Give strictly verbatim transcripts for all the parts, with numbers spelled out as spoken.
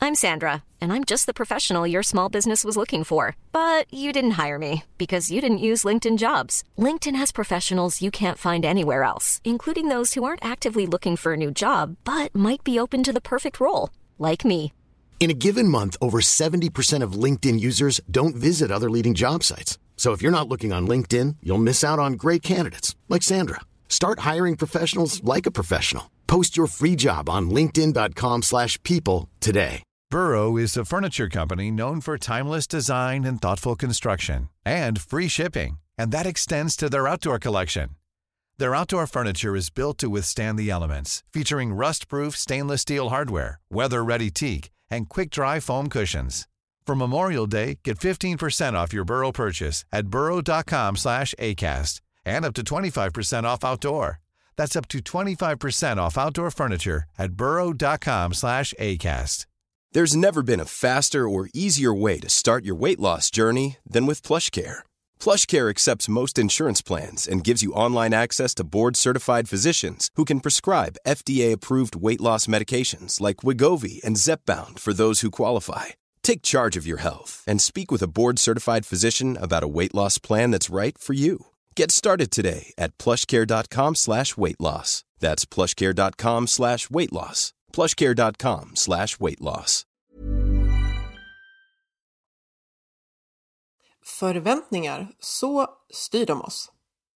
I'm Sandra, and I'm just the professional your small business was looking for. But you didn't hire me because you didn't use LinkedIn Jobs. LinkedIn has professionals you can't find anywhere else, including those who aren't actively looking for a new job, but might be open to the perfect role, like me. In a given month, over seventy percent of LinkedIn users don't visit other leading job sites. So if you're not looking on LinkedIn, you'll miss out on great candidates like Sandra. Start hiring professionals like a professional. Post your free job on linkedin dot com slash people today. Burrow is a furniture company known for timeless design and thoughtful construction and free shipping, and that extends to their outdoor collection. Their outdoor furniture is built to withstand the elements, featuring rust-proof stainless steel hardware, weather-ready teak, and quick-dry foam cushions. For Memorial Day, get fifteen percent off your Burrow purchase at burrow dot com slash acast and up to twenty-five percent off outdoor. That's up to twenty-five percent off outdoor furniture at burrow dot com slash acast. There's never been a faster or easier way to start your weight loss journey than with PlushCare. PlushCare accepts most insurance plans and gives you online access to board-certified physicians who can prescribe F D A-approved weight loss medications like Wegovy and Zepbound for those who qualify. Take charge of your health and speak with a board-certified physician about a weight loss plan that's right for you. Get started today at plushcare.com slash weight loss. That's plushcare.com slash weight loss. plushcare.com slash weight loss. Förväntningar, så styr de oss.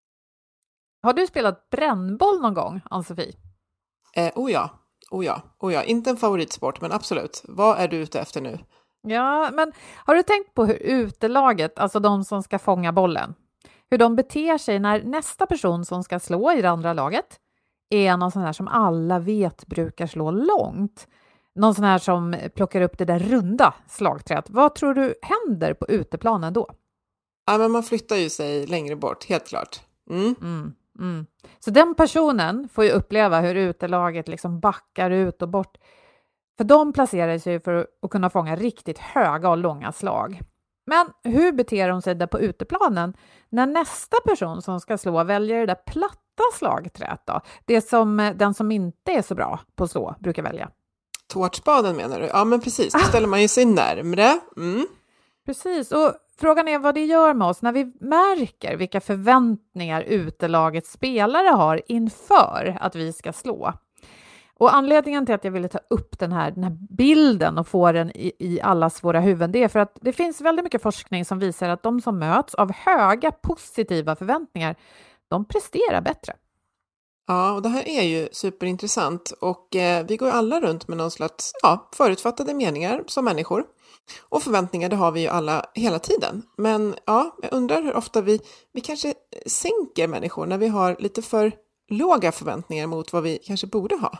Har du spelat brännboll någon gång, Ann-Sofie? Eh, oh ja, oh ja, oh ja. Inte en favoritsport, men absolut. Vad är du ute efter nu? Ja, men har du tänkt på hur utelaget, alltså de som ska fånga bollen, hur de beter sig när nästa person som ska slå i det andra laget är någon sån här som alla vet brukar slå långt. Någon sån här som plockar upp det där runda slagträet. Vad tror du händer på uteplanen då? Ja, men man flyttar ju sig längre bort, helt klart. Mm. Mm, mm. Så den personen får ju uppleva hur utelaget liksom backar ut och bort. För de placerar sig för att kunna fånga riktigt höga och långa slag. Men hur beter de sig där på uteplanen när nästa person som ska slå väljer det där platta slagträet då? Det som den som inte är så bra på att slå brukar välja. Tårtspaden menar du? Ja, men precis. Då ställer man ju sig närmre. Mm. Precis, och frågan är vad det gör med oss när vi märker vilka förväntningar utelagets spelare har inför att vi ska slå. Och anledningen till att jag ville ta upp den här, den här bilden och få den i, i allas våra huvuden, det är för att det finns väldigt mycket forskning som visar att de som möts av höga positiva förväntningar, de presterar bättre. Ja, och det här är ju superintressant och eh, vi går alla runt med någon slags ja, förutfattade meningar som människor. Och förväntningar, det har vi ju alla hela tiden. Men ja, jag undrar hur ofta vi, vi kanske sänker människor när vi har lite för låga förväntningar mot vad vi kanske borde ha.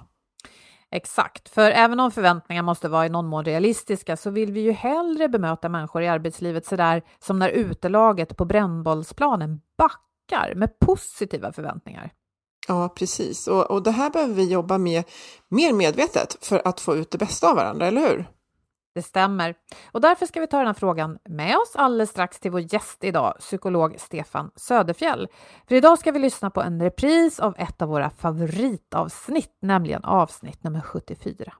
Exakt, för även om förväntningar måste vara i någon mån realistiska så vill vi ju hellre bemöta människor i arbetslivet sådär som när utelaget på brännbollsplanen backar med positiva förväntningar. Ja, precis. Och, och det här behöver vi jobba med mer medvetet för att få ut det bästa av varandra, eller hur? Det stämmer. Och därför ska vi ta den här frågan med oss alldeles strax till vår gäst idag, psykolog Stefan Söderfjell. För idag ska vi lyssna på en repris av ett av våra favoritavsnitt, nämligen avsnitt nummer sjuttiofyra.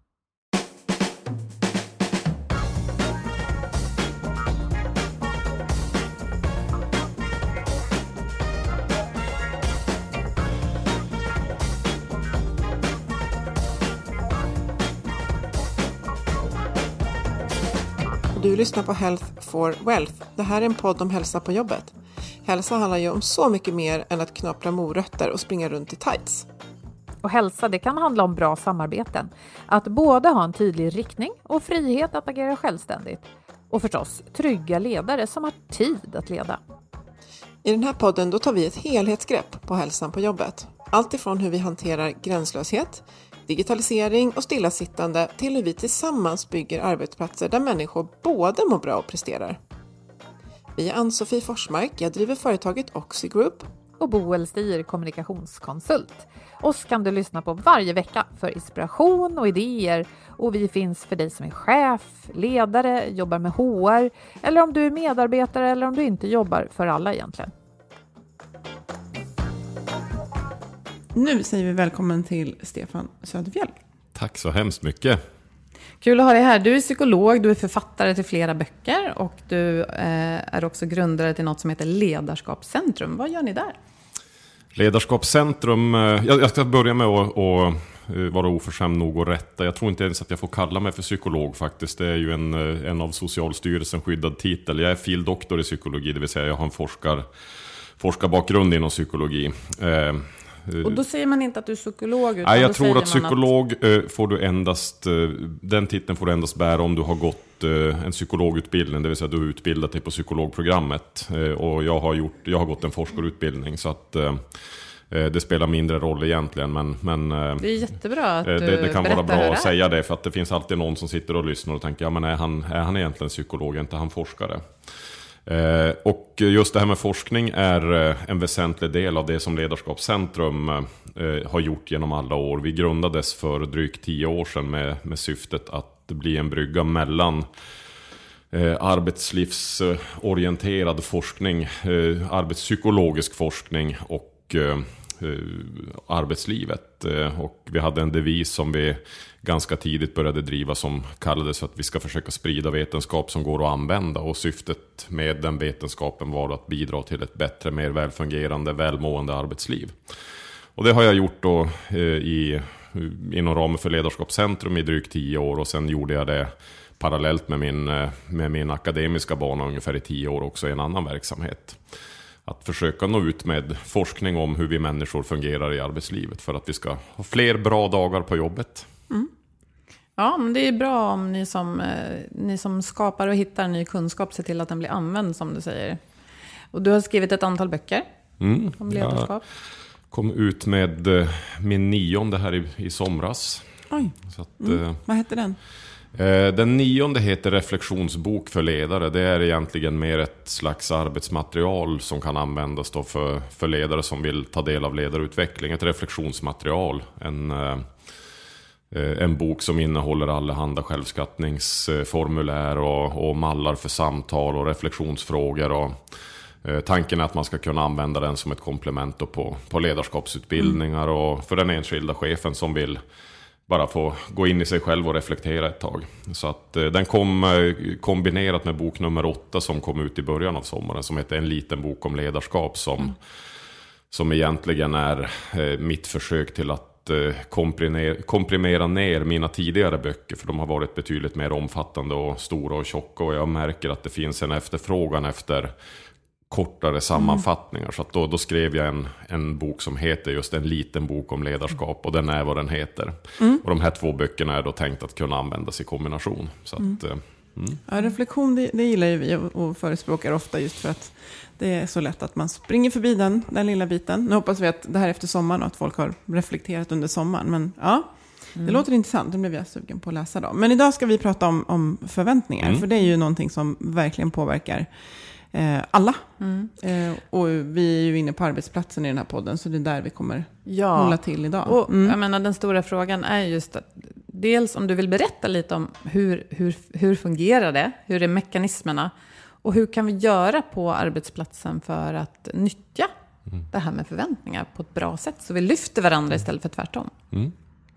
Du lyssnar på Health for Wealth. Det här är en podd om hälsa på jobbet. Hälsa handlar ju om så mycket mer än att knapra morötter och springa runt i tights. Och hälsa, det kan handla om bra samarbeten. Att både ha en tydlig riktning och frihet att agera självständigt. Och förstås trygga ledare som har tid att leda. I den här podden då tar vi ett helhetsgrepp på hälsan på jobbet. Allt ifrån hur vi hanterar gränslöshet, digitalisering och stillasittande till hur vi tillsammans bygger arbetsplatser där människor både mår bra och presterar. Vi är Ann-Sofie Forsmark, jag driver företaget Oxy Group. Och Boel Stier, kommunikationskonsult. Oss kan du lyssna på varje vecka för inspiration och idéer. Och vi finns för dig som är chef, ledare, jobbar med H R. Eller om du är medarbetare eller om du inte jobbar för alla egentligen. Nu säger vi välkommen till Stefan Söderfjell. Tack så hemskt mycket. Kul att ha dig här. Du är psykolog, du är författare till flera böcker och du eh, är också grundare till något som heter Ledarskapscentrum. Vad gör ni där? Ledarskapscentrum, eh, jag, jag ska börja med att och, vara oförskämd nog och rätta. Jag tror inte ens att jag får kalla mig för psykolog faktiskt. Det är ju en, en av Socialstyrelsen skyddad titel. Jag är fildoktor i psykologi, det vill säga jag har en forskar, forskarbakgrund inom psykologi. Eh, Och då säger man inte att du är psykolog? Utan nej, jag då tror att psykolog att... får du endast, den titeln får du endast bära om du har gått en psykologutbildning, det vill säga du har utbildat dig på psykologprogrammet. Och jag har, gjort, jag har gått en forskarutbildning, så att det spelar mindre roll egentligen. Men, men det är jättebra att du det, det kan vara bra det att säga det, för att det finns alltid någon som sitter och lyssnar och tänker, ja men är han, är han egentligen psykolog, är inte han forskare? Eh, och just det här med forskning är eh, en väsentlig del av det som Ledarskapscentrum eh, har gjort genom alla år. Vi grundades för drygt tio år sedan med, med syftet att bli en brygga mellan eh, arbetslivsorienterad forskning, eh, arbetspsykologisk forskning och eh, arbetslivet. Och vi hade en devis som vi ganska tidigt började driva som kallades att vi ska försöka sprida vetenskap som går att använda, och syftet med den vetenskapen var att bidra till ett bättre, mer välfungerande, välmående arbetsliv. Och det har jag gjort då i, inom ramen för Ledarskapscentrum i drygt tio år, och sen gjorde jag det parallellt med min, med min akademiska bana ungefär i tio år också i en annan verksamhet. Att försöka nå ut med forskning om hur vi människor fungerar i arbetslivet för att vi ska ha fler bra dagar på jobbet. Mm. Ja, men det är bra om ni som, eh, ni som skapar och hittar ny kunskap ser till att den blir använd, som du säger. Och du har skrivit ett antal böcker mm. om ledarskap. Jag kom ut med eh, min nionde här i, i somras. Oj, Så att, mm. eh, vad heter den? Den nionde heter Reflektionsbok för ledare. Det är egentligen mer ett slags arbetsmaterial som kan användas då för, för ledare som vill ta del av ledarutveckling. Ett reflektionsmaterial. En, en bok som innehåller allehanda självskattningsformulär och, och mallar för samtal och reflektionsfrågor. Och, tanken är att man ska kunna använda den som ett komplement då på, på ledarskapsutbildningar mm. och för den enskilda chefen som vill bara få gå in i sig själv och reflektera ett tag. Så att eh, den kom eh, kombinerat med bok nummer åtta som kom ut i början av sommaren, som heter En liten bok om ledarskap, som, mm. som egentligen är eh, mitt försök till att eh, komprimera, komprimera ner mina tidigare böcker, för de har varit betydligt mer omfattande och stora och tjocka, och jag märker att det finns en efterfrågan efter kortare sammanfattningar. Mm. Så att då, då skrev jag en, en bok som heter just En liten bok om ledarskap, och den är vad den heter. Mm. Och de här två böckerna är då tänkt att kunna användas i kombination. Så att, mm. Mm. Ja, reflektion, det, det gillar ju vi och, och förespråkar ofta, just för att det är så lätt att man springer förbi den, den lilla biten. Nu hoppas vi att det här efter sommaren och att folk har reflekterat under sommaren. Men ja, det mm. låter intressant. Det blev jag sugen på att läsa då. Men idag ska vi prata om, om förväntningar. Mm. För det är ju någonting som verkligen påverkar Eh, alla. Mm. Eh, och vi är ju inne på arbetsplatsen i den här podden, så det är där vi kommer ja. hålla till idag. Och mm. jag menar, den stora frågan är just att dels om du vill berätta lite om hur, hur, hur fungerar det, hur är mekanismerna, och hur kan vi göra på arbetsplatsen för att nyttja mm. det här med förväntningar på ett bra sätt, så vi lyfter varandra istället för tvärtom. Mm.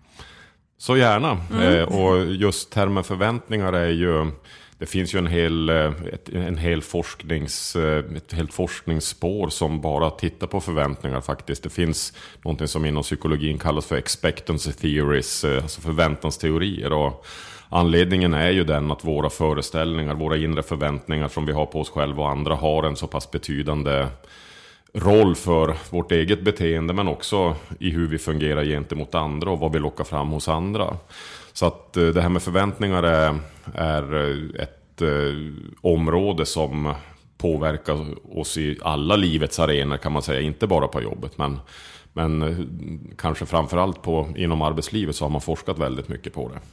Så gärna. Mm. Eh, och just termen förväntningar är ju, det finns ju en hel, ett, en hel forsknings, ett helt forskningsspår som bara tittar på förväntningar faktiskt. Det finns något som inom psykologin kallas för expectancy theories, alltså förväntansteorier. Och anledningen är ju den att våra föreställningar, våra inre förväntningar som vi har på oss själva och andra har en så pass betydande roll för vårt eget beteende, men också i hur vi fungerar gentemot andra och vad vi lockar fram hos andra. Så att det här med förväntningar är, är ett eh, område som påverkar oss i alla livets arenor, kan man säga, inte bara på jobbet, men, men kanske framförallt på, inom arbetslivet så har man forskat väldigt mycket på det.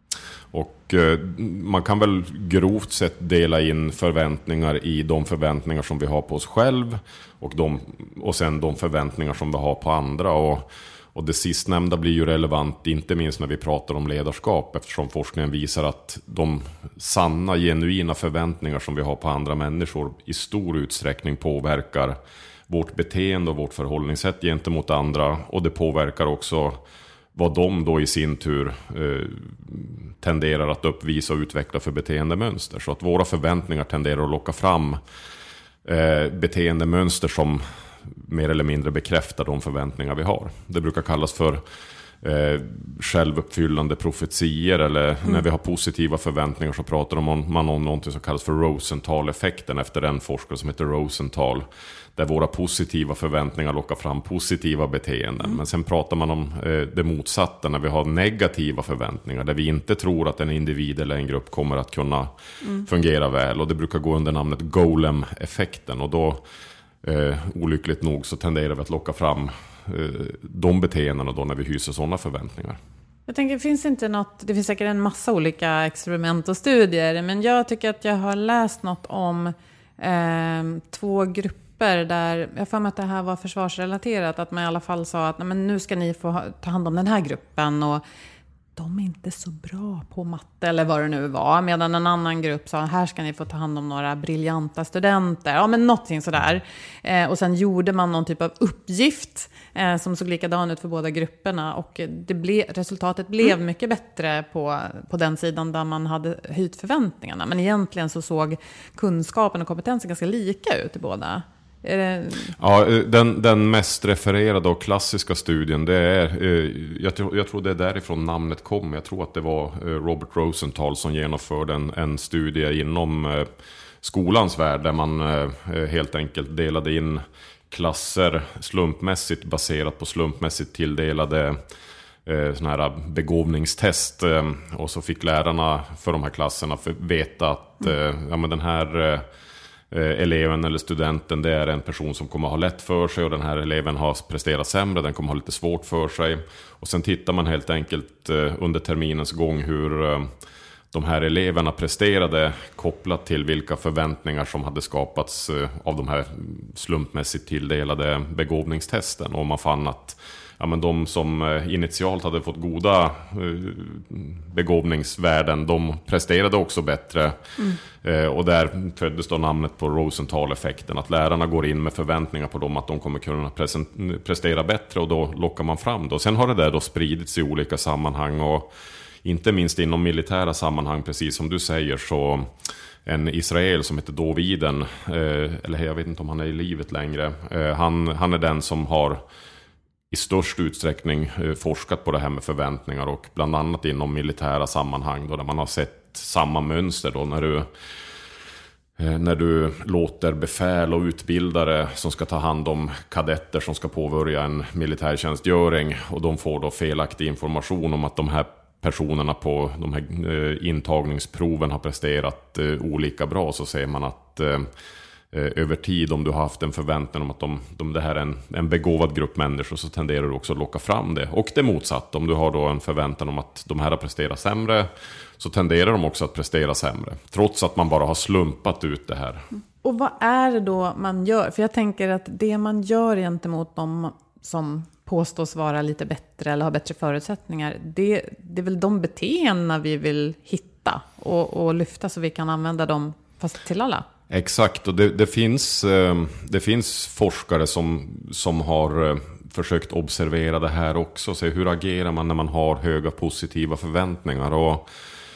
Och eh, man kan väl grovt sett dela in förväntningar i de förväntningar som vi har på oss själv och, de, och sen de förväntningar som vi har på andra. Och, och det sistnämnda blir ju relevant inte minst när vi pratar om ledarskap, eftersom forskningen visar att de sanna, genuina förväntningar som vi har på andra människor i stor utsträckning påverkar vårt beteende och vårt förhållningssätt gentemot andra, och det påverkar också vad de då i sin tur eh, tenderar att uppvisa och utveckla för beteendemönster. Så att våra förväntningar tenderar att locka fram eh, beteendemönster som mer eller mindre bekräftar de förväntningar vi har. Det brukar kallas för eh, självuppfyllande profetier, eller mm. när vi har positiva förväntningar så pratar man om något som kallas för Rosenthal-effekten efter en forskare som heter Rosenthal, där våra positiva förväntningar lockar fram positiva beteenden. Mm. Men sen pratar man om eh, det motsatta när vi har negativa förväntningar, där vi inte tror att en individ eller en grupp kommer att kunna mm. fungera väl, och det brukar gå under namnet Golem-effekten, och då eh, olyckligt nog så tenderar vi att locka fram eh, de beteendena då när vi hyser sådana förväntningar. Jag tänker, det finns inte något, det finns säkert en massa olika experiment och studier, men jag tycker att jag har läst något om eh, två grupper där, jag får med att det här var försvarsrelaterat, att man i alla fall sa att nej, men nu ska ni få ta hand om den här gruppen, och de är inte så bra på matte eller vad det nu var, medan en annan grupp sa här ska ni få ta hand om några briljanta studenter, ja men någonting sådär, eh, och sen gjorde man någon typ av uppgift eh, som såg likadan ut för båda grupperna, och det ble, resultatet blev mm. mycket bättre på, på den sidan där man hade höjt förväntningarna, men egentligen så såg kunskapen och kompetensen ganska lika ut i båda. Det... Ja, den, den mest refererade och klassiska studien, det är, jag tror, jag tror det är därifrån namnet kom. Jag tror att det var Robert Rosenthal som genomförde en, en studie inom skolans värld, där man helt enkelt delade in klasser slumpmässigt baserat på slumpmässigt tilldelade såna här begåvningstest, och så fick lärarna för de här klasserna veta att mm. ja, men den här eleven eller studenten, det är en person som kommer ha lätt för sig, och den här eleven har presterat sämre, den kommer ha lite svårt för sig. Och sen tittar man helt enkelt under terminens gång hur de här eleverna presterade kopplat till vilka förväntningar som hade skapats av de här slumpmässigt tilldelade begåvningstesten. Och man fann att ja, men de som initialt hade fått goda begåvningsvärden, de presterade också bättre. Mm. Och där föddes då namnet på Rosenthal-effekten, att lärarna går in med förväntningar på dem att de kommer kunna prestera bättre, och då lockar man fram det. Och sen har det där då spridits i olika sammanhang, och inte minst inom militära sammanhang, precis som du säger, så en israel som heter Doviden, eller jag vet inte om han är i livet längre, han, han är den som har i störst utsträckning forskat på det här med förväntningar, och bland annat inom militära sammanhang då, där man har sett samma mönster då, när du när du låter befäl och utbildare som ska ta hand om kadetter som ska påbörja en militärtjänstgöring, och de får då felaktig information om att de här personerna på de här intagningsproven har presterat olika bra, så säger man att över tid, om du har haft en förväntan om att de, de, det här är en, en begåvad grupp människor, så tenderar du också att locka fram det. Och det motsatt, om du har då en förväntan om att de här har presterat sämre, så tenderar de också att prestera sämre, trots att man bara har slumpat ut det här. Och vad är det då man gör? För jag tänker att det man gör gentemot de som påstås vara lite bättre eller ha bättre förutsättningar, det, det är väl de beteenden vi vill hitta och, och lyfta, så vi kan använda dem fast till alla. Exakt, och det, det, finns, det finns forskare som, som har försökt observera det här också. Så hur agerar man när man har höga positiva förväntningar? Och,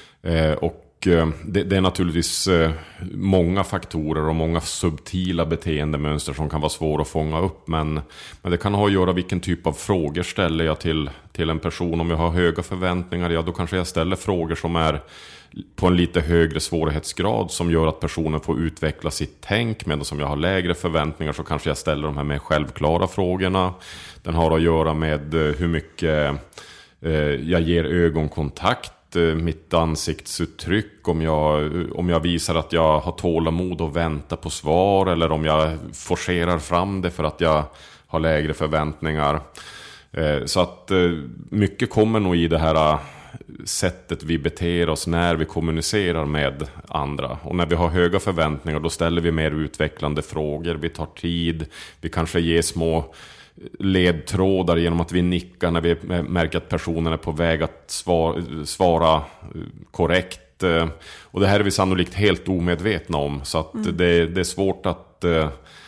och det, det är naturligtvis många faktorer och många subtila beteendemönster som kan vara svåra att fånga upp. Men, men det kan ha att göra vilken typ av frågor ställer jag till, till en person. Om jag har höga förväntningar, ja, då kanske jag ställer frågor som är på en lite högre svårighetsgrad, som gör att personen får utveckla sitt tänk. Medan som jag har lägre förväntningar, så kanske jag ställer de här mer självklara frågorna. Den har att göra med hur mycket eh, jag ger ögonkontakt, mitt ansiktsuttryck, om jag, om jag visar att jag har tålamod och väntar på svar, eller om jag forcerar fram det för att jag har lägre förväntningar. Eh, så att eh, mycket kommer nog i det här sättet vi beter oss när vi kommunicerar med andra. Och när vi har höga förväntningar, då ställer vi mer utvecklande frågor. Vi tar tid, vi kanske ger små ledtrådar genom att vi nickar när vi märker att personen är på väg att svara, svara korrekt. Och det här är vi sannolikt helt omedvetna om. Så att mm. det, det är svårt att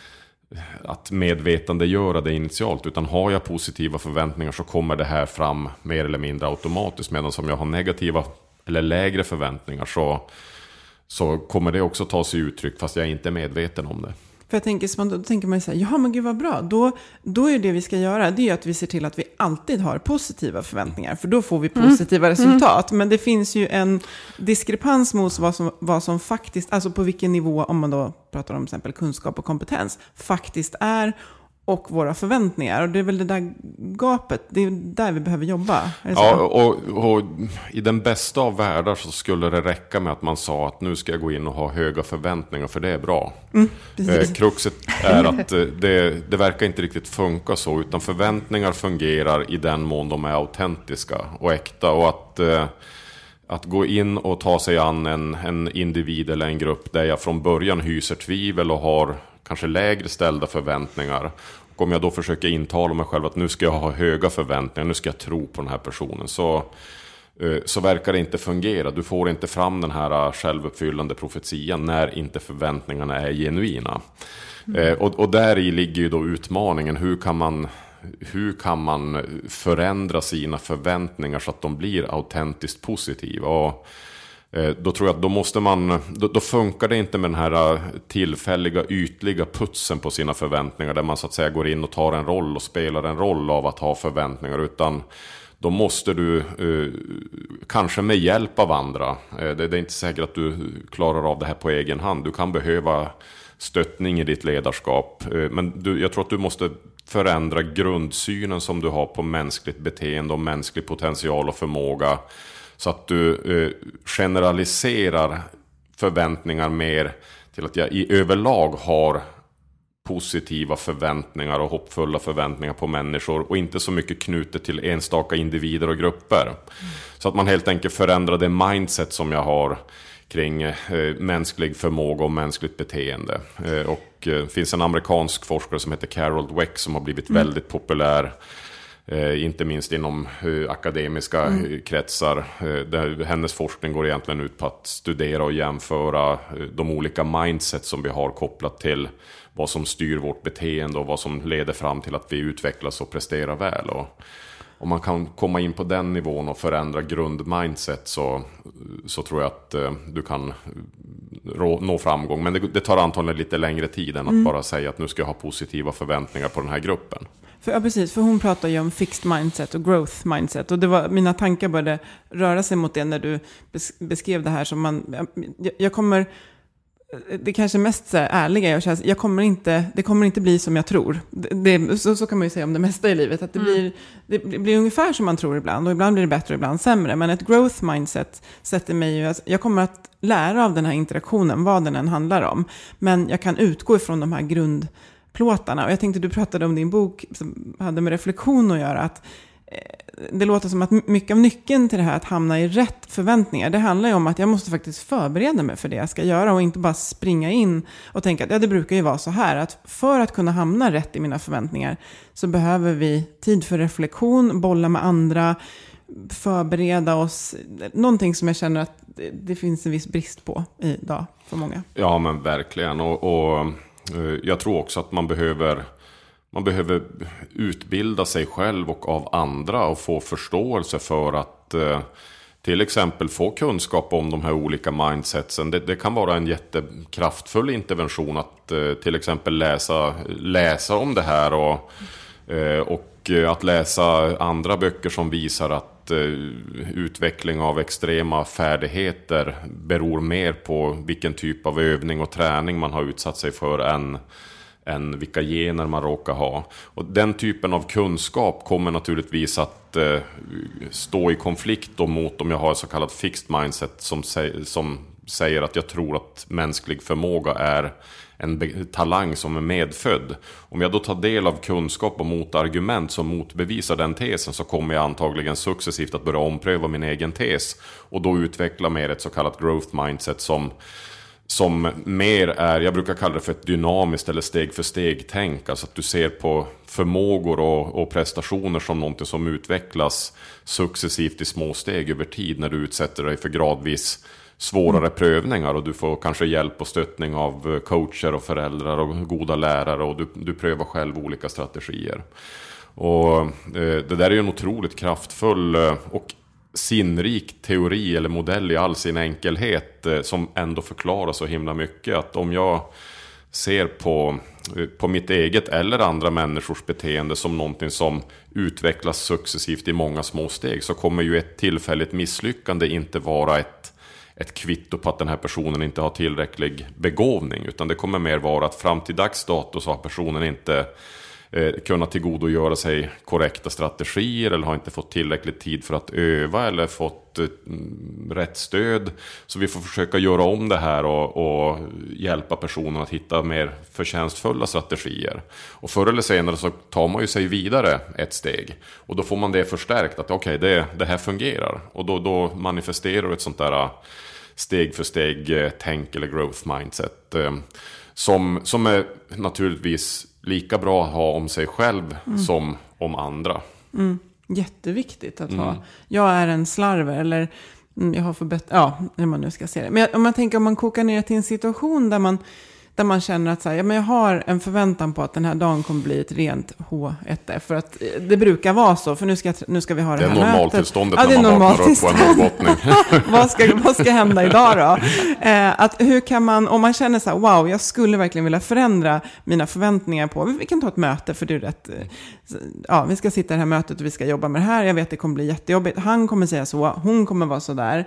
att medvetandegöra det initialt, utan har jag positiva förväntningar så kommer det här fram mer eller mindre automatiskt, medan som jag har negativa eller lägre förväntningar så, så kommer det också ta sig uttryck fast jag är inte medveten om det. För jag tänker, då tänker man ju så här, ja men gud vad bra, då, då är det vi ska göra, det är att vi ser till att vi alltid har positiva förväntningar, för då får vi positiva mm. resultat. Mm. Men det finns ju en diskrepans mot vad som, vad som faktiskt, alltså på vilken nivå, om man då pratar om till exempel kunskap och kompetens, faktiskt är, och våra förväntningar. Och det är väl det där gapet, det är där vi behöver jobba. Ja, och, och i den bästa av världar så skulle det räcka med att man sa att nu ska jag gå in och ha höga förväntningar, för det är bra. Mm, eh, kruxet är att det, det verkar inte riktigt funka så, utan förväntningar fungerar i den mån de är autentiska och äkta, och att... Eh, Att gå in och ta sig an en, en individ eller en grupp där jag från början hyser tvivel och har kanske lägre ställda förväntningar. Och om jag då försöker intala mig själv att nu ska jag ha höga förväntningar, nu ska jag tro på den här personen, så, så verkar det inte fungera. Du får inte fram den här självuppfyllande profetian när inte förväntningarna är genuina. Mm. Och, och där i ligger ju då utmaningen, hur kan man... Hur kan man förändra sina förväntningar så att de blir autentiskt positiva? Och då tror jag att då måste man, då, då funkar det inte med den här tillfälliga ytliga putsen på sina förväntningar, där man så att säga går in och tar en roll och spelar en roll av att ha förväntningar, utan då måste du eh, kanske med hjälp av andra, eh, det, det är inte säkert att du klarar av det här på egen hand, du kan behöva stöttning i ditt ledarskap, eh, men du, jag tror att du måste förändra grundsynen som du har på mänskligt beteende och mänsklig potential och förmåga, så att du eh, generaliserar förväntningar mer till att jag i överlag har positiva förväntningar och hoppfulla förväntningar på människor, och inte så mycket knutet till enstaka individer och grupper. Mm. Så att man helt enkelt förändrar det mindset som jag har kring eh, mänsklig förmåga och mänskligt beteende. Eh, och det eh, finns en amerikansk forskare som heter Carol Dweck som har blivit mm. väldigt populär, eh, inte minst inom eh, akademiska mm. kretsar. Eh, där hennes forskning går egentligen ut på att studera och jämföra eh, de olika mindset som vi har kopplat till vad som styr vårt beteende och vad som leder fram till att vi utvecklas och presterar väl. Och om man kan komma in på den nivån och förändra grundmindset, så, så tror jag att eh, du kan rå, nå framgång. Men det, det tar antagligen lite längre tid än att mm. bara säga att nu ska jag ha positiva förväntningar på den här gruppen. För, ja, precis. För hon pratar ju om fixed mindset och growth mindset. Och det var, mina tankar började röra sig mot det när du beskrev det här som man... Jag, jag kommer... Det kanske mest så här ärliga jag känner, jag kommer inte, det kommer inte bli som jag tror. Det, det, så, så kan man ju säga om det mesta i livet. Att det, mm. blir, det, det blir ungefär som man tror ibland. Och ibland blir det bättre och ibland sämre. Men ett growth mindset sätter mig ju... Alltså, jag kommer att lära av den här interaktionen, vad den än handlar om. Men jag kan utgå ifrån de här grundplåtarna. Och jag tänkte, du pratade om din bok som hade med reflektion att göra. Att det låter som att mycket av nyckeln till det här att hamna i rätt förväntningar, det handlar ju om att jag måste faktiskt förbereda mig för det jag ska göra och inte bara springa in och tänka att ja, det brukar ju vara så här, att för att kunna hamna rätt i mina förväntningar så behöver vi tid för reflektion, bolla med andra, förbereda oss, någonting som jag känner att det finns en viss brist på idag för många. Ja, men verkligen, och, och jag tror också att man behöver Man behöver utbilda sig själv och av andra och få förståelse för att eh, till exempel få kunskap om de här olika mindsetsen. Det, det kan vara en jättekraftfull intervention att eh, till exempel läsa, läsa om det här och, eh, och att läsa andra böcker som visar att eh, utveckling av extrema färdigheter beror mer på vilken typ av övning och träning man har utsatt sig för än än vilka gener man råkar ha. Och den typen av kunskap kommer naturligtvis att eh, stå i konflikt då mot om jag har ett så kallat fixed mindset som, sä- som säger att jag tror att mänsklig förmåga är en be- talang som är medfödd. Om jag då tar del av kunskap och motargument som motbevisar den tesen, så kommer jag antagligen successivt att börja ompröva min egen tes och då utveckla mer ett så kallat growth mindset som som mer är, jag brukar kalla det för ett dynamiskt eller steg för steg tänk. Alltså att du ser på förmågor och, och prestationer som någonting som utvecklas successivt i små steg över tid när du utsätter dig för gradvis svårare Mm. prövningar och du får kanske hjälp och stöttning av coacher och föräldrar och goda lärare och du, du prövar själv olika strategier. Och eh, det där är ju en otroligt kraftfull eh, och sinnrik teori eller modell i all sin enkelhet eh, som ändå förklarar så himla mycket. Att om jag ser på, eh, på mitt eget eller andra människors beteende som någonting som utvecklas successivt i många små steg, så kommer ju ett tillfälligt misslyckande inte vara ett, ett kvitto på att den här personen inte har tillräcklig begåvning, utan det kommer mer vara att fram till dags dato så har personen inte Eh, kunna tillgodogöra sig korrekta strategier eller har inte fått tillräckligt tid för att öva eller fått eh, rätt stöd. Så vi får försöka göra om det här och, och hjälpa personen att hitta mer förtjänstfulla strategier. Och förr eller senare så tar man ju sig vidare ett steg. Och då får man det förstärkt att okej, okay, det, det här fungerar. Och då, då manifesterar ett sånt där steg för steg eh, tänk eller growth mindset. Eh, som, som är naturligtvis lika bra att ha om sig själv mm. som om andra. Mm. Jätteviktigt att mm. ha. Jag är en slarver eller mm, jag har förbättrat, ja, hur man nu ska se det. Men om man tänker om man kokar ner till en situation där man, där man känner att så här, ja, men jag har en förväntan på att den här dagen kommer bli ett rent H ett F. För att det brukar vara så, för nu ska, nu ska vi ha det, det här mötet. Det är normaltillståndet ja, när man vaknar upp på en norrbottning. vad, ska, vad ska hända idag då? Eh, att hur kan man, om man känner så här, wow, jag skulle verkligen vilja förändra mina förväntningar på, vi kan ta ett möte för det är rätt, ja, vi ska sitta i det här mötet och vi ska jobba med det här, jag vet att det kommer bli jättejobbigt, han kommer säga så, hon kommer vara så där.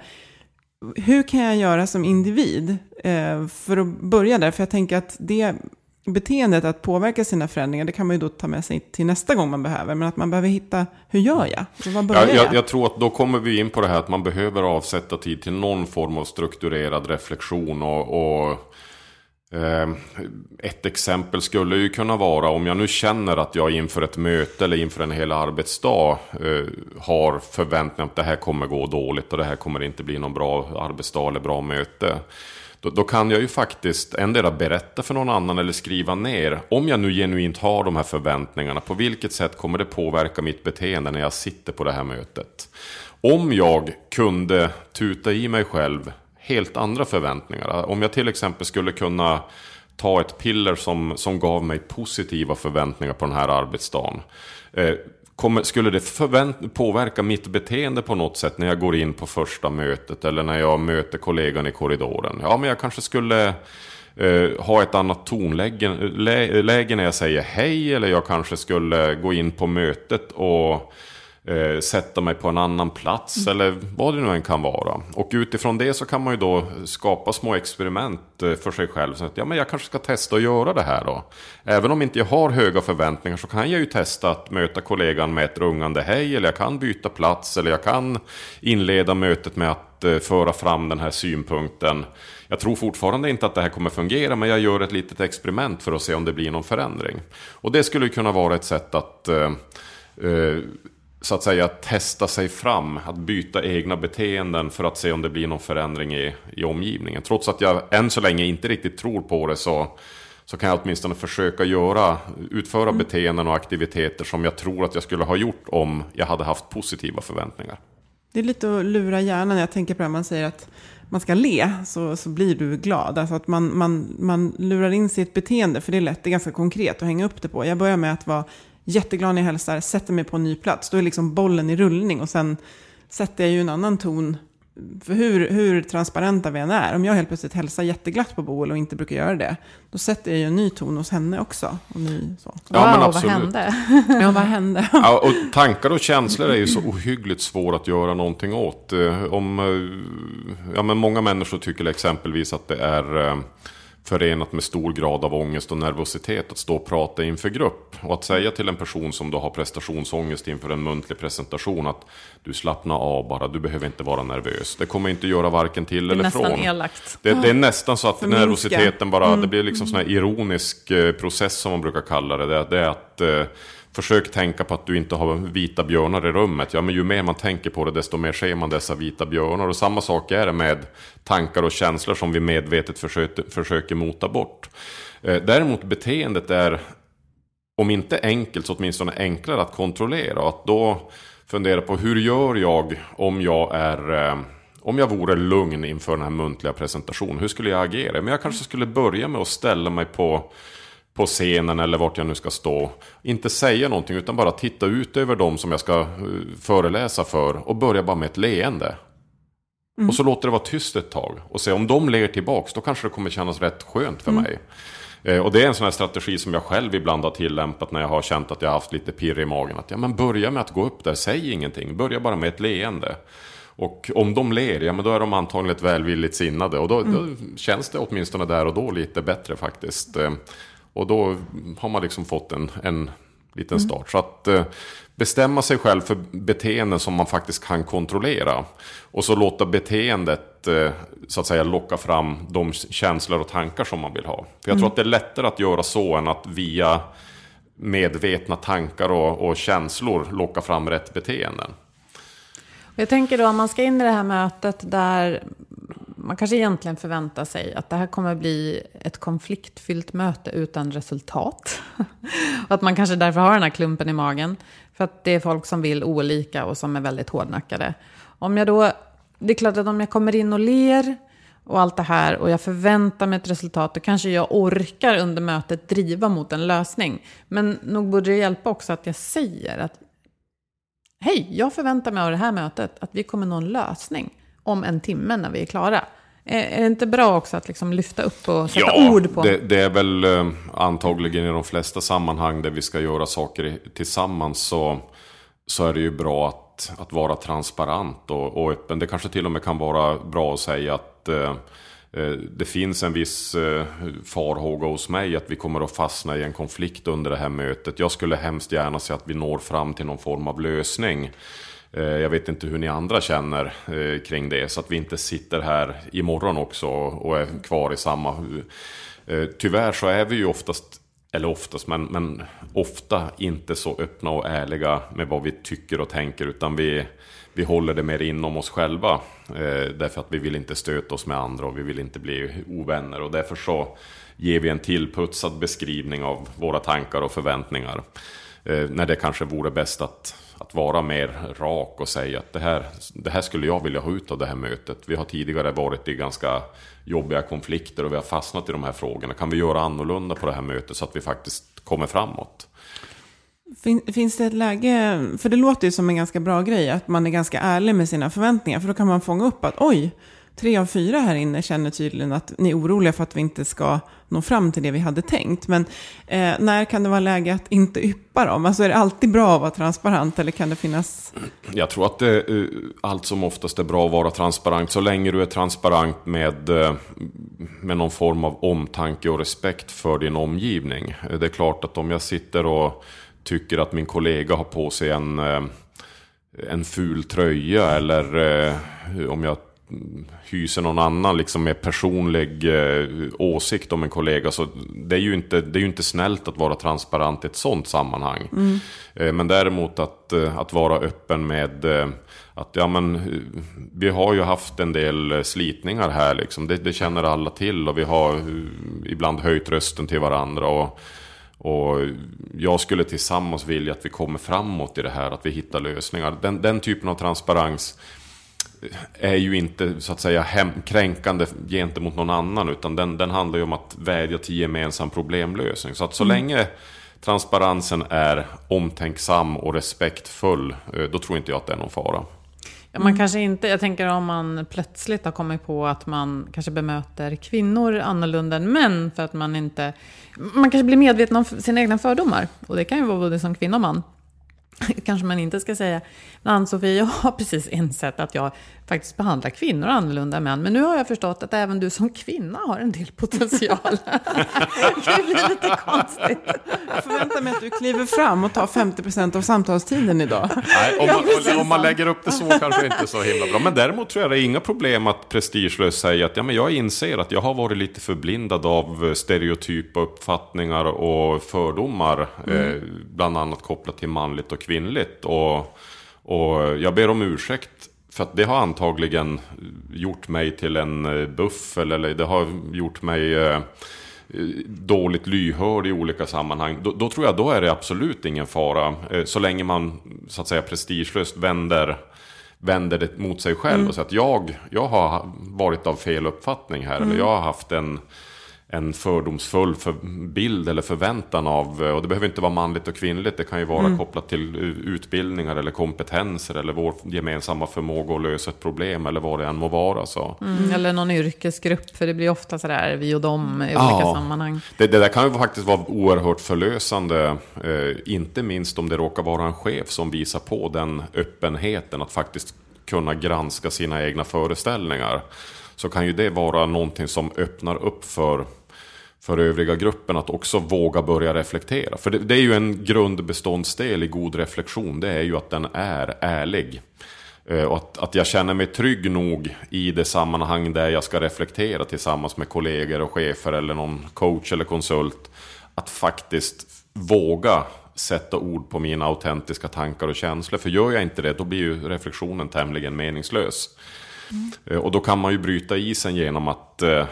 Hur kan jag göra som individ eh, för att börja där? För jag tänker att det beteendet att påverka sina förändringar, det kan man ju då ta med sig till nästa gång man behöver. Men att man behöver hitta, hur gör jag? Så vad börjar ja, jag, jag? jag tror att då kommer vi in på det här att man behöver avsätta tid till någon form av strukturerad reflektion och... och ett exempel skulle ju kunna vara om jag nu känner att jag inför ett möte eller inför en hel arbetsdag har förväntningar att det här kommer gå dåligt och det här kommer inte bli någon bra arbetsdag eller bra möte. Då, då kan jag ju faktiskt endera berätta för någon annan eller skriva ner, om jag nu genuint har de här förväntningarna, på vilket sätt kommer det påverka mitt beteende när jag sitter på det här mötet. Om jag kunde tuta i mig själv helt andra förväntningar. Om jag till exempel skulle kunna ta ett piller som, som gav mig positiva förväntningar på den här arbetsdagen. Eh, kommer, skulle det förvänt- påverka mitt beteende på något sätt när jag går in på första mötet eller när jag möter kollegan i korridoren? Ja, men jag kanske skulle eh, ha ett annat tonläge lä- läge när jag säger hej, eller jag kanske skulle gå in på mötet och Eh, sätta mig på en annan plats mm. eller vad det nu än kan vara. Och utifrån det så kan man ju då skapa små experiment eh, för sig själv. Så att, ja, men jag kanske ska testa att göra det här då. Även om inte jag har höga förväntningar så kan jag ju testa att möta kollegan med ett rungande hej, eller jag kan byta plats, eller jag kan inleda mötet med att eh, föra fram den här synpunkten. Jag tror fortfarande inte att det här kommer fungera, men jag gör ett litet experiment för att se om det blir någon förändring. Och det skulle kunna vara ett sätt att eh, eh, så att säga testa sig fram, att byta egna beteenden för att se om det blir någon förändring i, i omgivningen. Trots att jag än så länge inte riktigt tror på det, så, så kan jag åtminstone försöka göra, utföra mm. beteenden och aktiviteter som jag tror att jag skulle ha gjort om jag hade haft positiva förväntningar. Det är lite att lura hjärnan. Jag tänker på det, man säger att man ska le, så, så blir du glad. Alltså att man, man, man lurar in sig ett beteende, för det är lätt, det är ganska konkret att hänga upp det på. Jag börjar med att vara jätteglad när jag hälsar, sätter mig på en ny plats. Då är liksom bollen i rullning, och sen sätter jag ju en annan ton. För hur, hur transparenta vi än är. Om jag helt plötsligt hälsar jätteglatt på Boel och inte brukar göra det, då sätter jag ju en ny ton hos henne också. Och ny, så. Ja, wow, men vad absolut. hände? Ja, vad hände? Ja, och tankar och känslor är ju så ohyggligt svårt att göra någonting åt. Om, ja, men många människor tycker exempelvis att det är förenat med stor grad av ångest och nervositet att stå och prata inför grupp. Och att säga till en person som då har prestationsångest inför en muntlig presentation att du slappnar av bara, du behöver inte vara nervös. Det kommer inte göra varken till eller från. Det är nästan elakt. Det, det är nästan så att Förminska. nervositeten bara, Mm. det blir liksom sån här ironisk process som man brukar kalla det. Det, det är att eh, försök tänka på att du inte har vita björnar i rummet. Ja, men ju mer man tänker på det, desto mer ser man dessa vita björnar. Och samma sak är det med tankar och känslor som vi medvetet försöker, försöker mota bort. Eh, däremot beteendet är, om inte enkelt, så åtminstone enklare att kontrollera. Och att då fundera på hur gör jag om jag är... Eh, om jag vore lugn inför den här muntliga presentationen, hur skulle jag agera? Men jag kanske skulle börja med att ställa mig på, på scenen eller vart jag nu ska stå. Inte säga någonting utan bara titta ut över dem som jag ska föreläsa för och börja bara med ett leende. Mm. Och så låter det vara tyst ett tag. Och se om de ler tillbaks, då kanske det kommer kännas rätt skönt för mm. mig. Eh, och det är en sån här strategi som jag själv ibland har tillämpat när jag har känt att jag har haft lite pirr i magen. Att ja, men börja med att gå upp där, säg ingenting. Börja bara med ett leende. Och om de ler, ja men då är de antagligen ett välvilligt sinnade. Och då, mm. då känns det åtminstone där och då lite bättre faktiskt. Eh, och då har man liksom fått en, en liten start. Mm. Så att eh, bestämma sig själv för beteenden som man faktiskt kan kontrollera. Och så låta beteendet eh, så att säga locka fram de känslor och tankar som man vill ha. För jag mm. tror att det är lättare att göra så än att via medvetna tankar och, och känslor locka fram rätt beteenden. Jag tänker då om man ska in i det här mötet där man kanske egentligen förväntar sig att det här kommer bli ett konfliktfyllt möte utan resultat. Och att man kanske därför har den här klumpen i magen. För att det är folk som vill olika och som är väldigt hårdnackade. Om jag då, det är klart att om jag kommer in och ler och allt det här och jag förväntar mig ett resultat, då kanske jag orkar under mötet driva mot en lösning. Men nog borde det hjälpa också att jag säger att hej, jag förväntar mig av det här mötet att vi kommer nå en lösning om en timme när vi är klara. Är det inte bra också att liksom lyfta upp och sätta ja, ord på? Det, det är väl eh, antagligen i de flesta sammanhang där vi ska göra saker tillsammans så, så är det ju bra att, att vara transparent och, och öppen. Det kanske till och med kan vara bra att säga att eh, det finns en viss eh, farhåga hos mig att vi kommer att fastna i en konflikt under det här mötet. Jag skulle hemskt gärna se att vi når fram till någon form av lösning. Jag vet inte hur ni andra känner kring det, så att vi inte sitter här imorgon också och är kvar i samma. Tyvärr så är vi ju oftast, eller oftast, men, men ofta inte så öppna och ärliga med vad vi tycker och tänker, utan vi, vi håller det mer inom oss själva. Därför att vi vill inte stöta oss med andra och vi vill inte bli ovänner, och därför så ger vi en tillputsad beskrivning av våra tankar och förväntningar. När det kanske vore bäst att Att vara mer rak och säga att det här, det här skulle jag vilja ha ut av det här mötet. Vi har tidigare varit i ganska jobbiga konflikter och vi har fastnat i de här frågorna. Kan vi göra annorlunda på det här mötet så att vi faktiskt kommer framåt? Finns det ett läge, för det låter ju som en ganska bra grej, att man är ganska ärlig med sina förväntningar. För då kan man fånga upp att oj, tre av fyra här inne känner tydligen att ni är oroliga för att vi inte ska nå fram till det vi hade tänkt. Men eh, när kan det vara läge att inte yppa dem? Alltså är det alltid bra att vara transparent eller kan det finnas? Jag tror att det uh, allt som oftast är bra att vara transparent. Så länge du är transparent med, uh, med någon form av omtanke och respekt för din omgivning. Det är klart att om jag sitter och tycker att min kollega har på sig en, uh, en ful tröja eller uh, om jag hyser någon annan liksom med personlig eh, åsikt om en kollega, så det är ju inte, det är ju inte snällt att vara transparent i ett sånt sammanhang. Mm. Eh, men däremot att, eh, att vara öppen med eh, att ja, men, vi har ju haft en del slitningar här liksom. det, det känner alla till och vi har eh, ibland höjt rösten till varandra och Och jag skulle tillsammans vilja att vi kommer framåt i det här, att vi hittar lösningar. Den, den typen av transparens är ju inte så att säga hem, kränkande gentemot någon annan, utan den, den handlar ju om att vädja till gemensam problemlösning. Så att så mm. länge transparensen är omtänksam och respektfull, då tror inte jag att det är någon fara. Ja, man kanske inte, jag tänker om man plötsligt har kommit på att man kanske bemöter kvinnor annorlunda än män för att man inte, man kanske blir medveten om sina egna fördomar, och det kan ju vara både som kvinna och man. Kanske man inte ska säga. Men Ann-Sofie, jag har precis insett att jag faktiskt behandlar kvinnor annorlunda än män. Men nu har jag förstått att även du som kvinna har en del potential. Det blir lite konstigt. Jag förväntar mig att du kliver fram och tar femtio procent av samtalstiden idag. Nej, om, man, ja, om man lägger upp det så kanske det inte är så himla bra. Men däremot tror jag det är inga problem att prestigelöst säga att ja, men jag inser att jag har varit lite förblindad av stereotypa uppfattningar och fördomar. Mm. Eh, bland annat kopplat till manligt och kvinnligt. Och, och jag ber om ursäkt för att det har antagligen gjort mig till en buff, eller det har gjort mig eh, dåligt lyhörd i olika sammanhang. Då, då tror jag då är det absolut ingen fara. Eh, så länge man så att säga prestigelöst vänder, vänder det mot sig själv mm. och säger att jag, jag har varit av fel uppfattning här. Mm. Eller jag har haft en, en fördomsfull för bild eller förväntan av, och det behöver inte vara manligt och kvinnligt, det kan ju vara mm. kopplat till utbildningar eller kompetenser eller vår gemensamma förmåga att lösa ett problem eller vad det än må vara. Så. Mm. Eller någon yrkesgrupp, för det blir ofta sådär vi och dem i olika ja, sammanhang. Det, det där kan ju faktiskt vara oerhört förlösande, eh, inte minst om det råkar vara en chef som visar på den öppenheten att faktiskt kunna granska sina egna föreställningar. Så kan ju det vara någonting som öppnar upp för för övriga gruppen att också våga börja reflektera. För det, det är ju en grundbeståndsdel i god reflektion. Det är ju att den är ärlig. Eh, och att, att jag känner mig trygg nog i det sammanhang där jag ska reflektera tillsammans med kollegor och chefer eller någon coach eller konsult. Att faktiskt våga sätta ord på mina autentiska tankar och känslor. För gör jag inte det, då blir ju reflektionen tämligen meningslös. Mm. Eh, och då kan man ju bryta isen genom att Eh,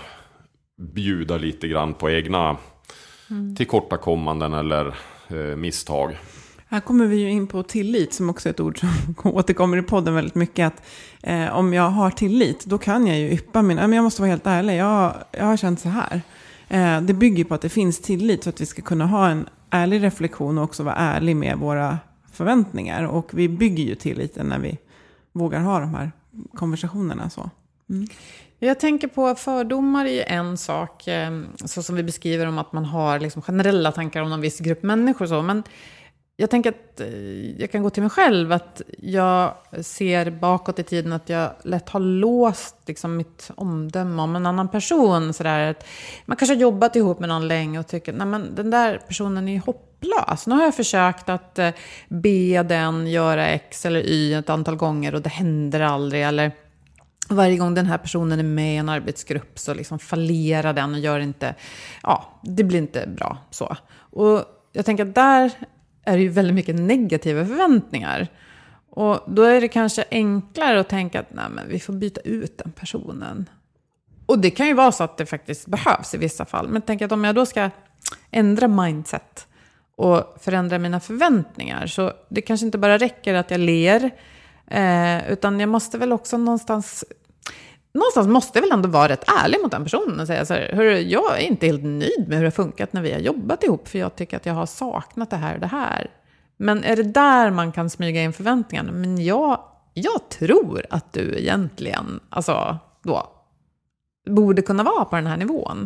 bjuda lite grann på egna mm. tillkortakommanden eller eh, misstag. Här kommer vi ju in på tillit, som också är ett ord som återkommer i podden väldigt mycket. Att, eh, om jag har tillit, då kan jag ju yppa min... Men jag måste vara helt ärlig, jag, jag har känt så här. Eh, det bygger på att det finns tillit för att vi ska kunna ha en ärlig reflektion och också vara ärlig med våra förväntningar. Och vi bygger ju tilliten när vi vågar ha de här konversationerna. Så. Mm. Jag tänker på fördomar är en sak, så som vi beskriver om att man har liksom generella tankar om någon viss grupp människor. Så. Men jag tänker att jag kan gå till mig själv, att jag ser bakåt i tiden att jag lätt har låst liksom mitt omdöme om en annan person. Så där, att man kanske har jobbat ihop med någon länge och tycker att den där personen är hopplös. Nu har jag försökt att be den göra X eller Y ett antal gånger och det händer aldrig, eller... Varje gång den här personen är med i en arbetsgrupp så liksom fallerar den och gör inte, ja, det blir inte bra så. Och jag tänker att där är det ju väldigt mycket negativa förväntningar. Och då är det kanske enklare att tänka att nej, men vi får byta ut den personen. Och det kan ju vara så att det faktiskt behövs i vissa fall. Men tänk att om jag då ska ändra mindset och förändra mina förväntningar, så det kanske inte bara räcker att jag ler, eh, utan jag måste väl också någonstans... Någonstans måste jag väl ändå vara rätt ärlig mot den personen och säga så här, hörru, jag är inte helt nöjd med hur det har funkat när vi har jobbat ihop, för jag tycker att jag har saknat det här och det här. Men är det där man kan smyga in förväntningarna? Men jag, jag tror att du egentligen alltså, då, borde kunna vara på den här nivån.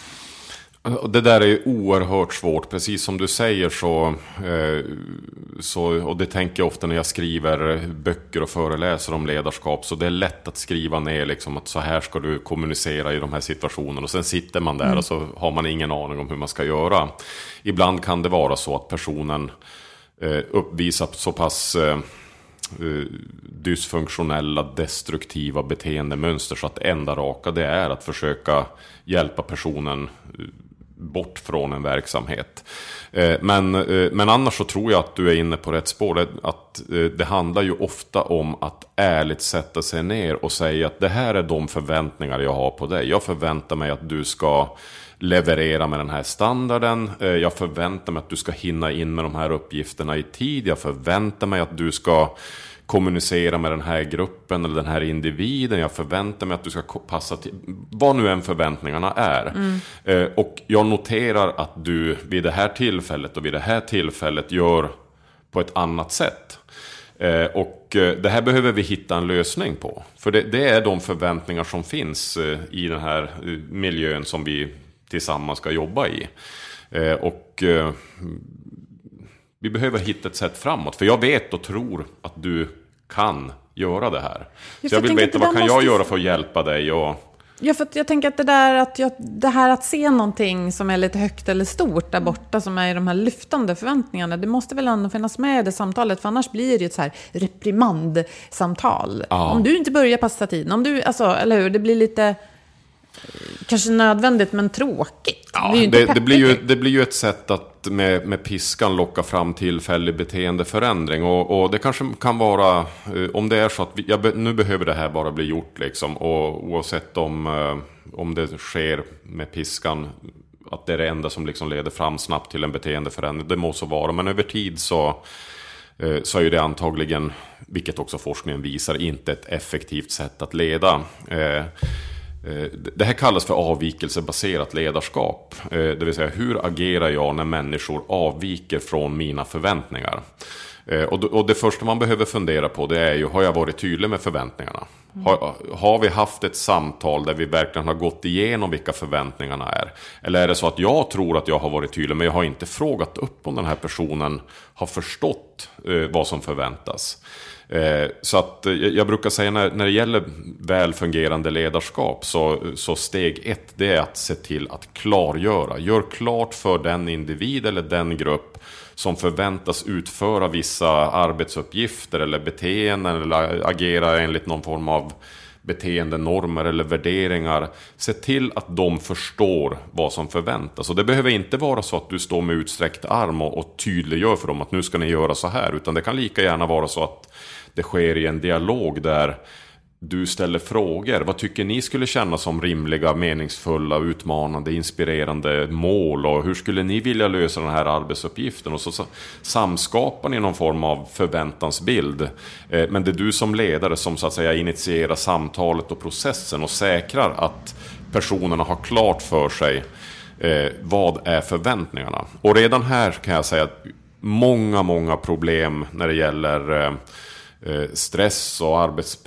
Det där är ju oerhört svårt, precis som du säger så, eh, så, och det tänker jag ofta när jag skriver böcker och föreläser om ledarskap, så det är lätt att skriva ner liksom att så här ska du kommunicera i de här situationerna, och sen sitter man där mm. och så har man ingen aning om hur man ska göra. Ibland kan det vara så att personen eh, uppvisar så pass eh, dysfunktionella, destruktiva beteendemönster så att det enda raka det är att försöka hjälpa personen bort från en verksamhet. Men, men annars så tror jag att du är inne på rätt spår. Att det handlar ju ofta om att ärligt sätta sig ner och säga att det här är de förväntningar jag har på dig. Jag förväntar mig att du ska leverera med den här standarden. Jag förväntar mig att du ska hinna in med de här uppgifterna i tid. Jag förväntar mig att du ska kommunicera med den här gruppen eller den här individen. Jag förväntar mig att du ska passa till vad nu än förväntningarna är. Mm. Eh, och jag noterar att du vid det här tillfället och vid det här tillfället gör på ett annat sätt. Eh, och eh, det här behöver vi hitta en lösning på. För det, det är de förväntningar som finns eh, i den här eh, miljön som vi tillsammans ska jobba i. Eh, och... Eh, Vi behöver hitta ett sätt framåt. För jag vet och tror att du kan göra det här. Så jag, jag vill veta vad kan jag måste... göra för att hjälpa dig. Och... Ja, för att jag tänker att det där att jag, det här att se någonting som är lite högt eller stort där borta, som är i de här lyftande förväntningarna, det måste väl ändå finnas med i det samtalet. För annars blir det ju ett så här reprimandsamtal. Ja. Om du inte börjar passa tiden, om du, alltså, eller hur, det blir lite... Kanske nödvändigt men tråkigt. Ja, det, det, det, blir ju, det blir ju ett sätt att med, med piskan locka fram tillfällig beteendeförändring. Och, och det kanske kan vara, om det är så att vi, jag, nu behöver det här bara bli gjort liksom, och oavsett om, om det sker med piskan, att det är det enda som liksom leder fram snabbt till en beteendeförändring, det måste vara. Men över tid så så är det antagligen, vilket också forskningen visar, inte ett effektivt sätt att leda. Det här kallas för avvikelsebaserat ledarskap. Det vill säga, hur agerar jag när människor avviker från mina förväntningar? Och det första man behöver fundera på, det är ju, har jag varit tydlig med förväntningarna? Har, har vi haft ett samtal där vi verkligen har gått igenom vilka förväntningarna är? Eller är det så att jag tror att jag har varit tydlig, men jag har inte frågat upp om den här personen har förstått eh, vad som förväntas? Eh, så att eh, jag brukar säga när, när det gäller välfungerande ledarskap, så, så steg ett, det är att se till att klargöra. Gör klart för den individ eller den grupp som förväntas utföra vissa arbetsuppgifter eller beteenden eller agera enligt någon form av beteendenormer eller värderingar. Se till att de förstår vad som förväntas. Och det behöver inte vara så att du står med utsträckt arm och, och tydliggör för dem att nu ska ni göra så här. Utan det kan lika gärna vara så att det sker i en dialog där du ställer frågor. Vad tycker ni skulle kännas som rimliga, meningsfulla, utmanande, inspirerande mål? Och hur skulle ni vilja lösa den här arbetsuppgiften? Och så, så samskapar ni någon form av förväntansbild. Eh, men det är du som ledare som så att säga initierar samtalet och processen och säkrar att personerna har klart för sig eh, vad är förväntningarna. Och redan här kan jag säga att många, många problem när det gäller eh, stress och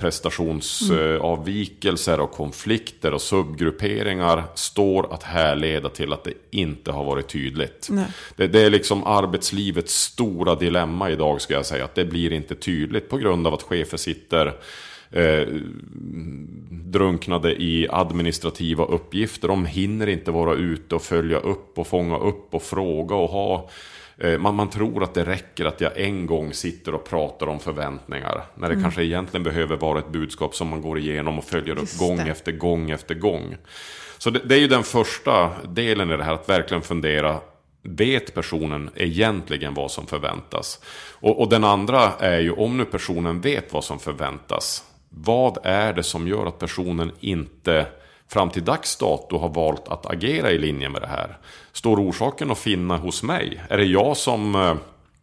arbetsprestationsavvikelser och konflikter och subgrupperingar står att härleda till att det inte har varit tydligt. Det, det är liksom arbetslivets stora dilemma idag, ska jag säga, att det blir inte tydligt på grund av att chefer sitter eh, drunknade i administrativa uppgifter. De hinner inte vara ute och följa upp och fånga upp och fråga och ha. Man, man tror att det räcker att jag en gång sitter och pratar om förväntningar. När det mm. kanske egentligen behöver vara ett budskap som man går igenom och följer upp gång efter gång efter gång. Så det, det är ju den första delen i det här, att verkligen fundera. Vet personen egentligen vad som förväntas? Och, och den andra är ju, om nu personen vet vad som förväntas, vad är det som gör att personen inte fram till dags dato har valt att agera i linje med det här? Står orsaken att finna hos mig? Är det jag som eh,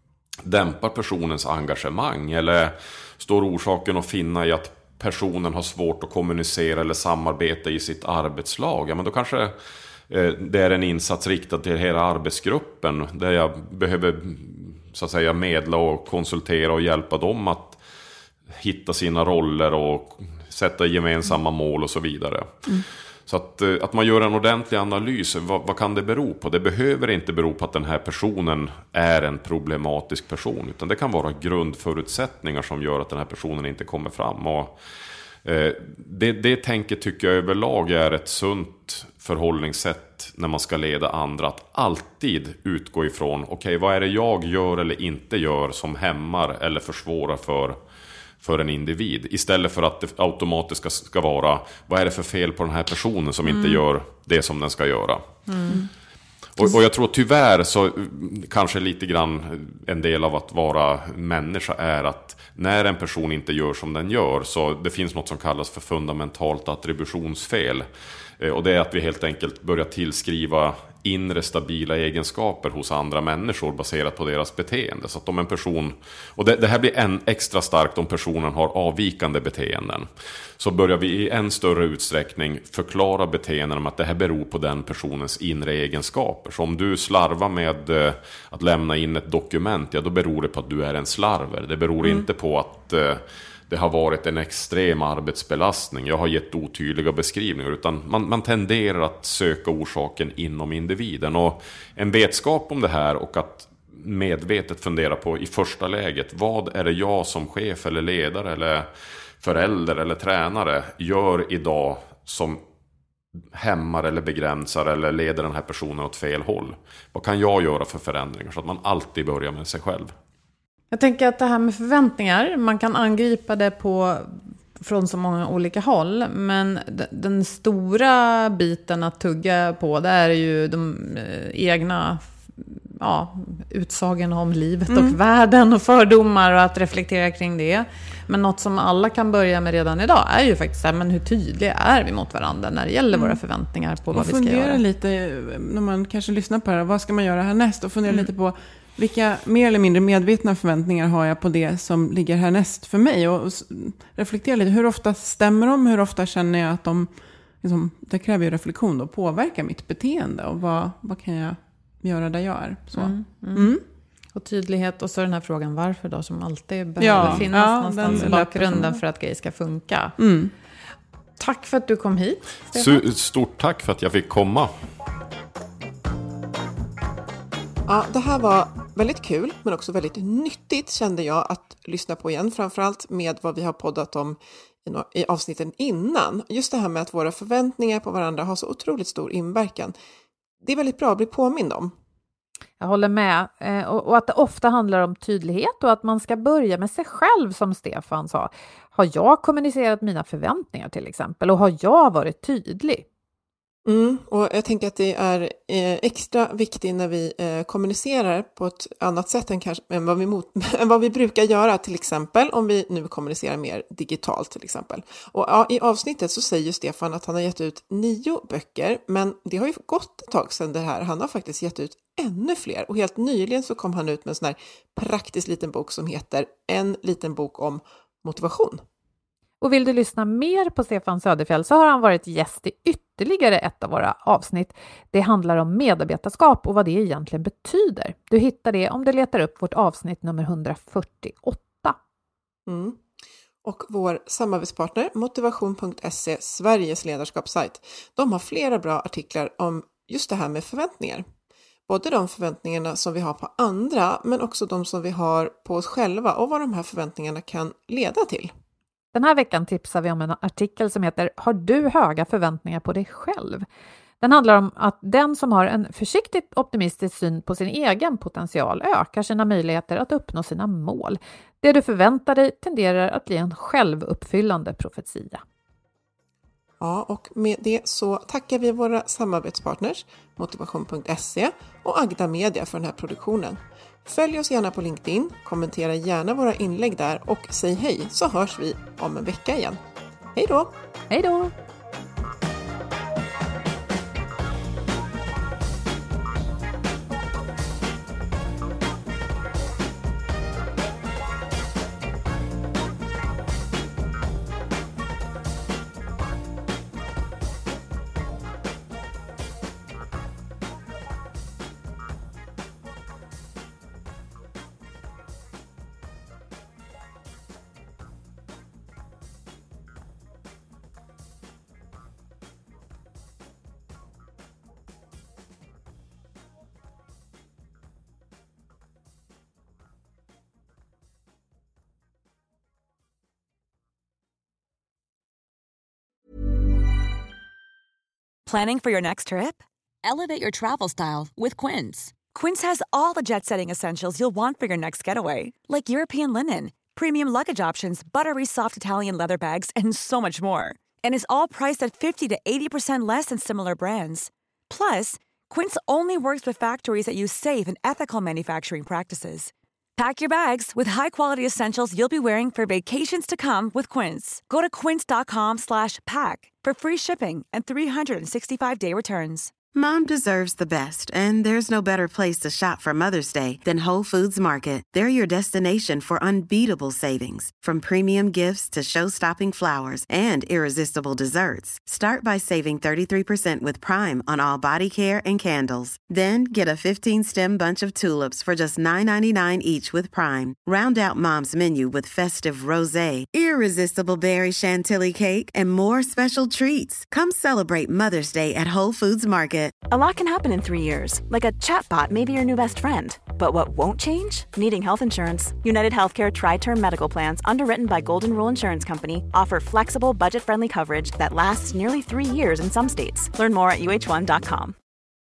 dämpar personens engagemang? Eller står orsaken att finna i att personen har svårt att kommunicera eller samarbeta i sitt arbetslag? Ja, men då kanske eh, det är en insats riktad till hela arbetsgruppen, där jag behöver så att säga medla och konsultera och hjälpa dem att hitta sina roller och sätta gemensamma mål och så vidare. Mm. Så att, att man gör en ordentlig analys, vad, vad kan det bero på? Det behöver inte bero på att den här personen är en problematisk person, utan det kan vara grundförutsättningar som gör att den här personen inte kommer fram. Och, eh, det, det tänket tycker jag överlag är ett sunt förhållningssätt när man ska leda andra, att alltid utgå ifrån, okej, okay, vad är det jag gör eller inte gör som hämmar eller försvårar för för en individ, istället för att det automatiskt ska vara, vad är det för fel på den här personen som mm. inte gör det som den ska göra. Mm. Och, och jag tror tyvärr så kanske lite grann en del av att vara människa är att när en person inte gör som den gör, så det finns något som kallas för fundamentalt attributionsfel. Och det är att vi helt enkelt börjar tillskriva inre stabila egenskaper hos andra människor baserat på deras beteende. Så att om en person, och det, det här blir än extra starkt om personen har avvikande beteenden, så börjar vi i en större utsträckning förklara beteenden om att det här beror på den personens inre egenskaper. Så om du slarvar med eh, att lämna in ett dokument, ja, då beror det på att du är en slarver. Det beror mm. inte på att eh, det har varit en extrem arbetsbelastning, jag har gett otydliga beskrivningar, utan man, man tenderar att söka orsaken inom individen. Och en vetskap om det här och att medvetet fundera på i första läget, vad är det jag som chef eller ledare eller förälder eller tränare gör idag som hämmar eller begränsar eller leder den här personen åt fel håll? Vad kan jag göra för förändringar? Så att man alltid börjar med sig själv. Jag tänker att det här med förväntningar, man kan angripa det på, från så många olika håll. Men d- den stora biten att tugga på, det är ju de eh, egna ja, utsagorna om livet mm. och världen och fördomar, och att reflektera kring det. Men något som alla kan börja med redan idag är ju faktiskt här, men hur tydliga är vi mot varandra när det gäller mm. våra förväntningar på och vad vi ska göra. Och fundera lite, när man kanske lyssnar på det, vad ska man göra härnäst? Och fundera mm. lite på, vilka mer eller mindre medvetna förväntningar har jag på det som ligger härnäst för mig? Och, och reflektera lite, hur ofta stämmer de? Hur ofta känner jag att de, liksom, det kräver ju reflektion och påverkar mitt beteende? Och vad, vad kan jag göra där jag är? Så. Mm, mm. Mm. Och tydlighet, och så den här frågan varför då, som alltid behöver ja, finnas ja, någonstans i bakgrunden för att grejer ska funka. Mm. Tack för att du kom hit, Stefan. Stort tack för att jag fick komma. Ja, det här var väldigt kul, men också väldigt nyttigt kände jag att lyssna på igen. Framförallt med vad vi har poddat om i avsnitten innan. Just det här med att våra förväntningar på varandra har så otroligt stor inverkan. Det är väldigt bra att bli påmind om. Jag håller med. Och att det ofta handlar om tydlighet och att man ska börja med sig själv, som Stefan sa. Har jag kommunicerat mina förväntningar till exempel? Och har jag varit tydlig? Mm, och jag tänker att det är eh, extra viktigt när vi eh, kommunicerar på ett annat sätt än, kanske, än, vad vi mot, än vad vi brukar göra, till exempel om vi nu kommunicerar mer digitalt till exempel. Och ja, i avsnittet så säger Stefan att han har gett ut nio böcker, men det har ju gått ett tag sedan det här. Han har faktiskt gett ut ännu fler, och helt nyligen så kom han ut med en sån här praktisk liten bok som heter En liten bok om motivation. Och vill du lyssna mer på Stefan Söderfjell så har han varit gäst i ytterligare ett av våra avsnitt. Det handlar om medarbetarskap och vad det egentligen betyder. Du hittar det om du letar upp vårt avsnitt nummer etthundrafyrtioåtta. Mm. Och vår samarbetspartner motivation punkt se, Sveriges ledarskapssajt, de har flera bra artiklar om just det här med förväntningar. Både de förväntningarna som vi har på andra, men också de som vi har på oss själva och vad de här förväntningarna kan leda till. Den här veckan tipsar vi om en artikel som heter Har du höga förväntningar på dig själv? Den handlar om att den som har en försiktigt optimistisk syn på sin egen potential ökar sina möjligheter att uppnå sina mål. Det du förväntar dig tenderar att bli en självuppfyllande profetia. Ja, och med det så tackar vi våra samarbetspartners motivation punkt se och Agda Media för den här produktionen. Följ oss gärna på LinkedIn, kommentera gärna våra inlägg där och säg hej, så hörs vi om en vecka igen. Hej då! Hej då! Planning for your next trip? Elevate your travel style with Quince. Quince has all the jet-setting essentials you'll want for your next getaway, like European linen, premium luggage options, buttery soft Italian leather bags, and so much more. And is all priced at fifty to eighty percent less than similar brands. Plus, Quince only works with factories that use safe and ethical manufacturing practices. Pack your bags with high-quality essentials you'll be wearing for vacations to come with Quince. Go to quince.com slash pack for free shipping and three sixty-five day returns. Mom deserves the best, and there's no better place to shop for Mother's Day than Whole Foods Market. They're your destination for unbeatable savings, from premium gifts to show-stopping flowers and irresistible desserts. Start by saving thirty-three percent with Prime on all body care and candles. Then get a fifteen-stem bunch of tulips for just nine ninety-nine each with Prime. Round out Mom's menu with festive rosé, irresistible berry chantilly cake, and more special treats. Come celebrate Mother's Day at Whole Foods Market. A lot can happen in three years, like a chatbot may be your new best friend. But what won't change? Needing health insurance. United Healthcare Tri-Term Medical Plans, underwritten by Golden Rule Insurance Company, offer flexible, budget-friendly coverage that lasts nearly three years in some states. Learn more at U H one dot com.